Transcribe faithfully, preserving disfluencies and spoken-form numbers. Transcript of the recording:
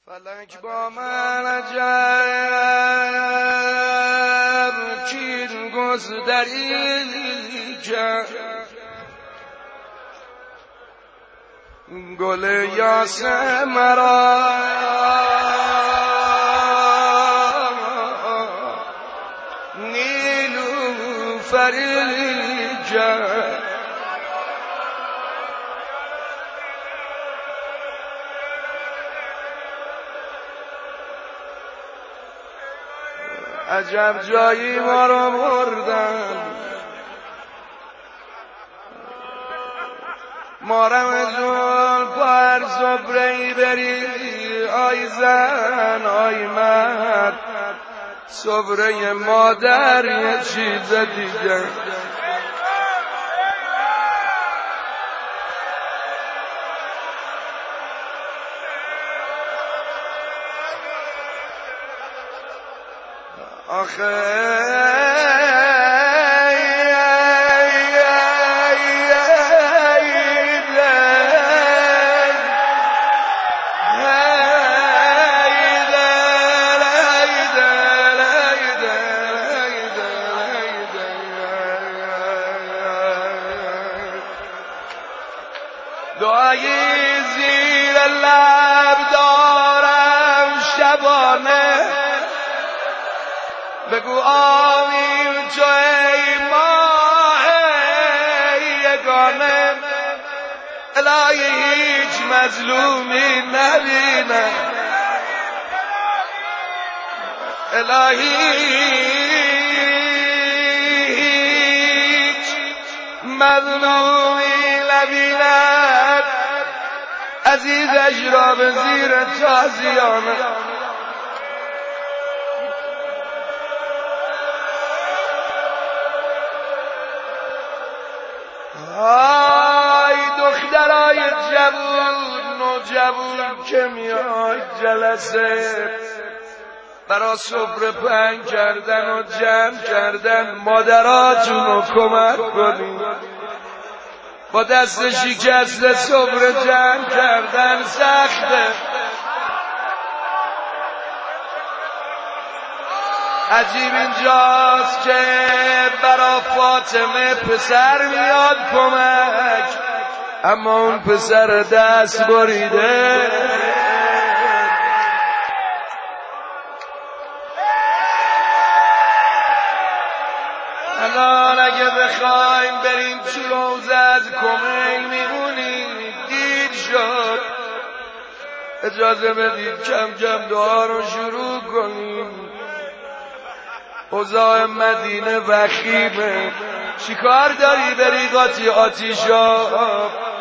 فلک با من عجب کین گستری کرد، گل یاسه مرا نیلوفری کرد. عجب جایی ما رو بردن، ما رمزون پر صبری بری، آی زن آی مرد صبره مادر یه چیز دیگه. آخه دعایی زیر لب دارم شبانه، بگو آمین تو ای ماه یگانه، الهی هیچ مظلومی نبینم، الهی هیچ مظلومی نبیند، عزیزش را به زیر تازیانه. آی دخترای جوون و جوون که میای جلسه برا صبر پنگ کردن و جمع کردن، مادراتون رو کمک کنید. با دست شکست صبر جمع کردن سخته. عجیب اینجاست که برا فاطمه پسر میاد کمک، اما اون پسر دست بریده. الان اگه بخوایم بریم تو روزه از کمیل میمونیم، دیر شد. اجازه بدید کم کم دعا رو شروع کنیم. اوضاع مدینه وخیمه، چیکار داری بری قاطی آتیشا؟